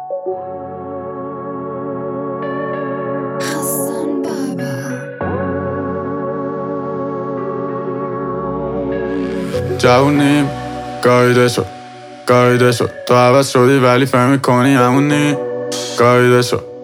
جوونیم گاییده شد تو عوض شدی ولی فهم میکنی همونی. گاییده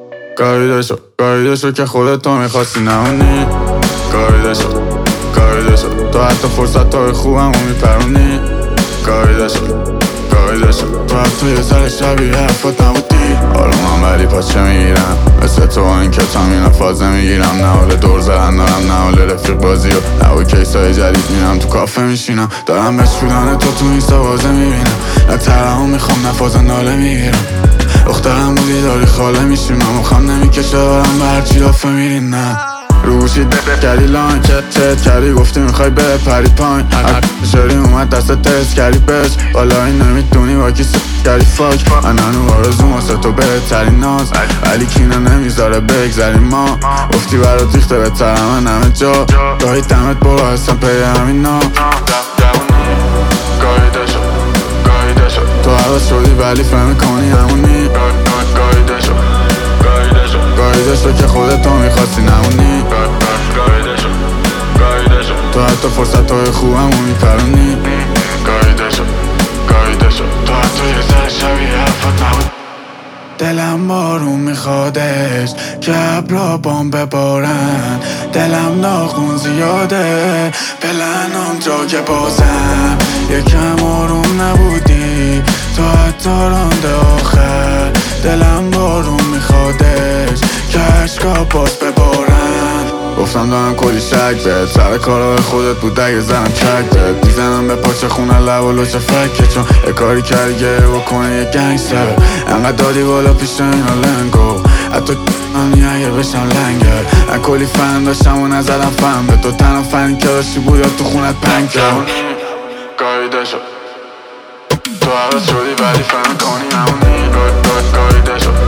شد که خودت تو میخواستی نمونی. گاییده شد تو حتی فرصت های خوبمو میپرونی. گاییده شد تو حتی یه ذره شبیه حرفات نبودی. آرومم ولی پاچه میگیرم مثل تو این کتامین فازه میگیرم. نه حال دور زدن دارم نه حال رفیق بازی و نه با کیسای جدید میرم تو کافه میشینم. دارم بشودن تو اینستا بازه میبینم. نه ترهم میخوام نه فاز ناله میگیرم. دخترم بودی داری خاله میشیم من مخم نمیکشه دارم به هرچی لافه میرین. نه رو گوشید کردی لان چت کردی گفتی میخوای بپری پایین. شری اومد دست تست کردی بچ والا این نمیدونی با کی کردی فاک. من هنو آرزوم واسه تو بهترین ناز ولی کینه نمیذاره بگذریم ما. گفتی برات ریخته بهترم من همه جا گاهی دمت برو هستم پی همین نا. گاییده شد تو عوض شدی ولی فهم کنی همونی. گاییده شد که خودت تو میخواستی نمونی. تو حتی فرصت های خوبمو میپرونی. گاییده شد تو حتی یه ذره شبیه حرفات نبود. دلم بارون میخوادش که ابرا بام ببارن. دلم ناخون زیاده پلنم جا که بازم یکم آروم نبودی تو حتی رانده آخر. دلم بارون میخوادش که عشقا باز ببارن. گفتم دارم کلی شک بهت سر کارهای خودت بود اگه زنم چک بهت میزنم به پاچه خونه لب و لوچه فکه چون کاری کردی گره بکنه یه گنگستر. انقدر دادی بالا پیش اینا لنگو حتی منی اگه بشم لنگر. من کلی فن داشتم و نزدم فن به تو تنها فنی که داشتی بود یا تو خونت پنگ کرد. گاییده شد تو عوض شدی ولی فهم کنی همونی. گاییده شد